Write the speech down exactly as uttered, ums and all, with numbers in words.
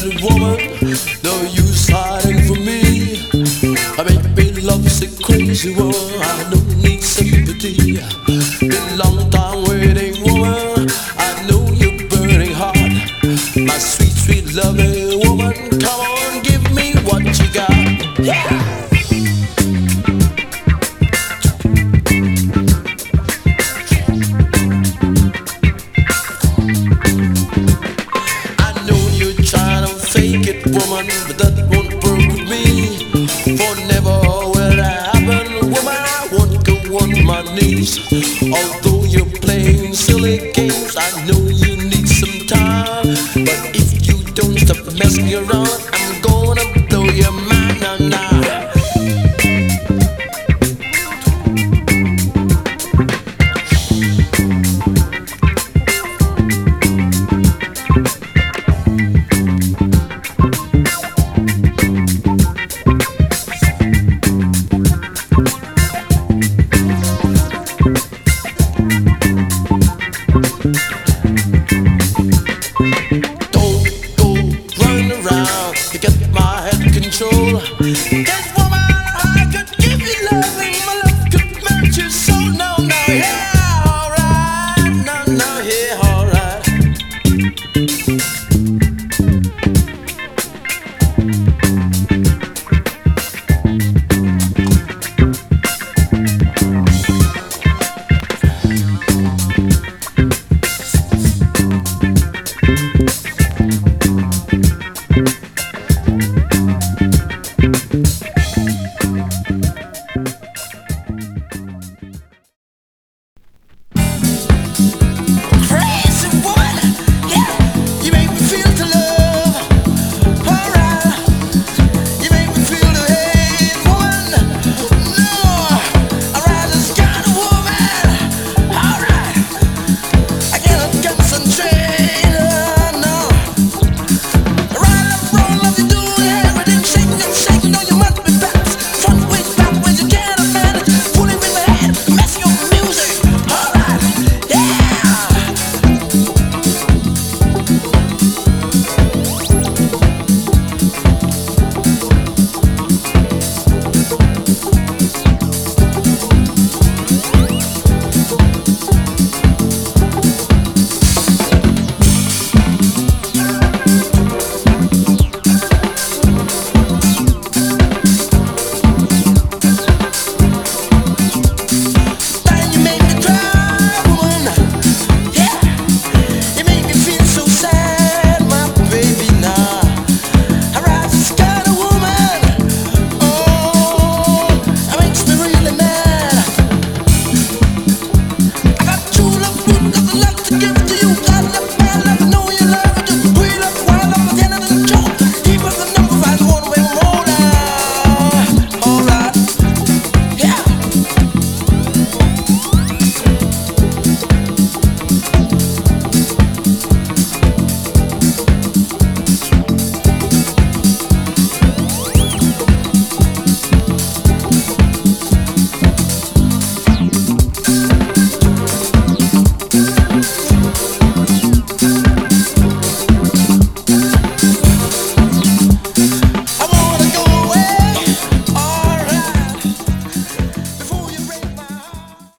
a woman, no use hiding from me. I make me love sick, crazy woman. I don't need sympathy. Been long time waiting, woman. I know you're burning hot. My sweet, sweet loving woman, come on, give me what you got. Yeah. Fake it, woman, but that won't work with me. For never will that happen, woman. I won't go on my knees. Although you're playing silly games, I know you need some time. But if you don't stop messing around,